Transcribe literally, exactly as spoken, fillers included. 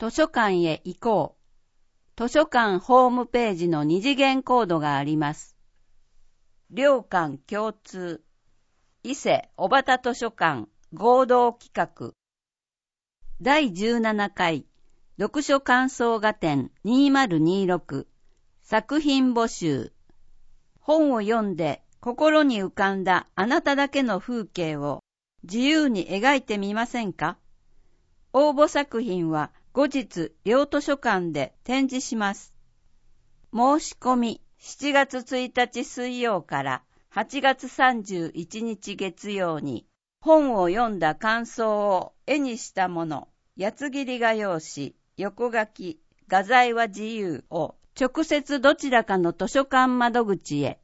図書館へ行こう。図書館ホームページの二次元コードがあります。両館共通。伊勢小畑図書館合同企画。だいじゅうななかい読書感想画展にせんにじゅうろく作品募集。本を読んで心に浮かんだあなただけの風景を自由に描いてみませんか？応募作品は後日両図書館で展示します。申し込みしちがつついたち水曜からはちがつさんじゅういちにち月曜に本を読んだ感想を絵にしたもの、八つ切り画用紙、横書き、画材は自由を直接どちらかの図書館窓口へ